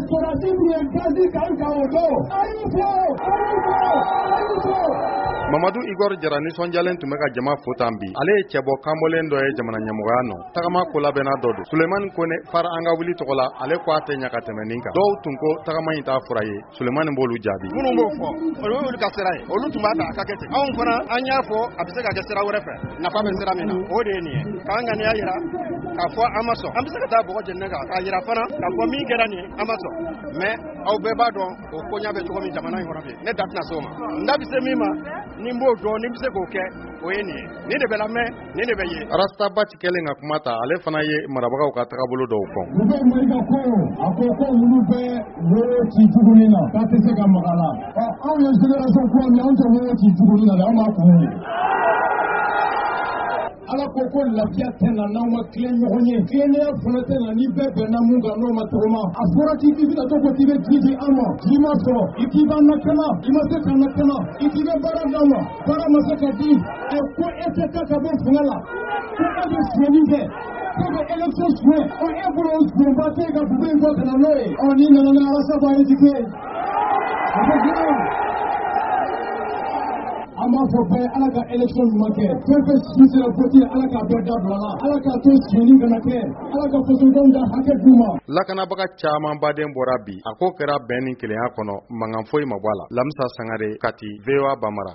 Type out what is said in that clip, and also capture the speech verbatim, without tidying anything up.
sɔrɔdasi min ye gazi kan kan o don a y'u fɔ a y'u fɔ a y'u fɔ. Mamadu Igor Jara nisɔndiyalen tun bɛ ka jama fo tan bi. Ale ye cɛ bɔ kanbɔlen dɔ ye jamana ɲɛmɔgɔya nɔ. Tagama ko labɛnna dɔ don. Sulemani Kone fara an ka wuli tɔgɔ la, ale ko a tɛ ɲɛ ka tɛmɛ nin kan. Dɔw tun ko tagama in t'a fura ye. Sulemani b'olu jaabi. Minnu b'o fɔ, olu y'olu ka sira ye. Olu tun b'a ta a ka kɛ ten. Anw fana an y'a fɔ a bɛ se ka kɛ sira wɛrɛ fɛ. Nafa bɛ sira min na. O de ye nin ye. K'an ŋaniya yira k'a fɔ an ma sɔn. An bɛ se ka taa bɔgɔ jeni ne kan k'a yira fana k'a fɔ min kɛra nin ye an ma sɔn. Mais aw bɛɛ b'a dɔn o koɲa bɛ cogo min jamana in kɔnɔ bi. Ne da tɛna s'o ma. N da bɛ se min ma ni n b'o dɔn ni n bɛ se k'o kɛ o ye nin ye. Nin de bɛ lamɛn, nin de bɛ ye. Rasta Baci kɛlen ka kuma ta, ale fana ye marabagaw ka tagabolo dɔw fɔ. Gouvernement Maïga ko a ko ko olu bɛ woro ci tuguni na k'a tɛ se ka maga la. Ɔ anw ye génération kura min anw tɛ woro ci tuguni na dɛ, anw b'a kun ye. Ala ko ko lafiya tɛ na n'aw ma tilen ɲɔgɔn ye. Tilennenya fana tɛ na ni bɛɛ bɛnna mun kan n'o ma tɔgɔma. A fɔra k'i k'i bɛna to ko k'i bɛ ji di an ma. Ji ma sɔrɔ, i k'i b'an lakana, i ma se k'an lakana, i k'i bɛ baara d'an ma, baara ma se ka di. Ɛ ko e tɛ taa ka bɔ fanga la, ko e bɛ sonyɛli kɛ, ko bɛ élection suɲɛ, ɔ e bolo o suɲɛba tɛ ka dugu in fɔ ka na n'o ye. Ɔ n'i nana ni Alassane Ba ye jigi ye. O bɛ dilan. An b'a fɔ bɛɛ Ala ka élection ɲuman kɛ. Fɛn fɛn si sera voter Ala k'a bɛɛ dabila la. Ala k'a to siyɛnni kana kɛ. Ala ka fasodenw ka hakɛ d'u ma. Lakanabaga caman baden bɔra bi. A ko kɛra bɛn ni kelenya kɔnɔ, mankan foyi ma bɔ a la. Lamisa Sangare, Kati, V O A Bamara.